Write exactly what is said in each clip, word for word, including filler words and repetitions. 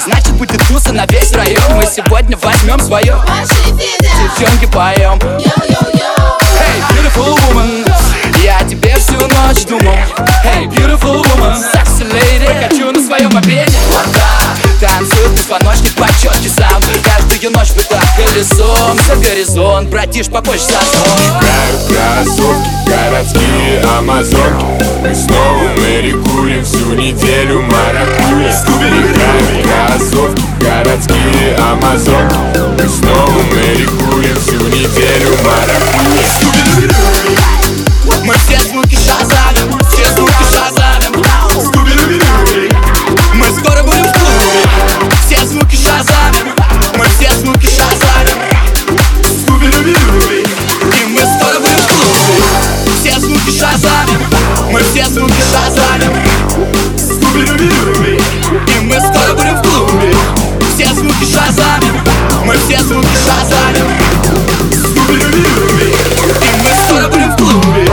значит будет туса на весь район. Мы сегодня возьмем свое, девчонки поем. Hey, beautiful woman, я о тебе всю ночь думал. Hey, beautiful woman, sexy lady, хочу на своем мопеде. Вот так, танцует позвоночник по четкий саунд. Каждую ночь мы так колесом за горизонт, братиш, попозже заснул. Играют кроссовки, городские амазонки. Мы снова Мэри курим всю неделю маракуйя. Играют кроссовки, городские амазонки. Мы снова Мэри курим всю неделю маракуйя. Мы все звуки шазамим, все звуки шазамим. Мы скоро будем в клубе, все звуки шазамим. Мы все звуки шазамим. И мы скоро будем в клубе, все звуки шазамим. Мы все звуки шазамим. И мы скоро будем в клубе, все звуки шазамим. Мы все звуки шазамим. И мы скоро будем в клубе.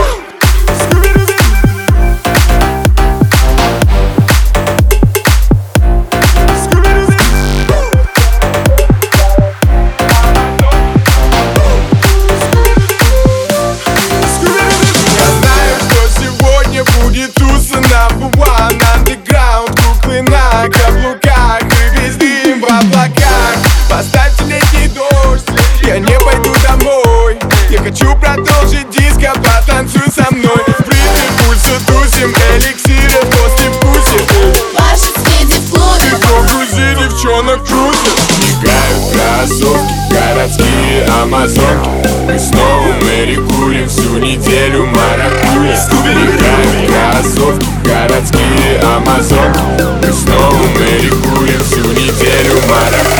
Поставьте летний дождь, я не пойду домой. Я хочу продолжить диско, потанцуй со мной. В ритме пульса тусим, эликсиры после вкусе. Ваши соседи в клубе, Легко грузи, девчонок крутят. Играют кроссовки, городские амазонки. Мы снова Мэри курим всю неделю маракуйя. Играют кроссовки, городские амазонки. Мы снова Мэри курим всю неделю маракуйя.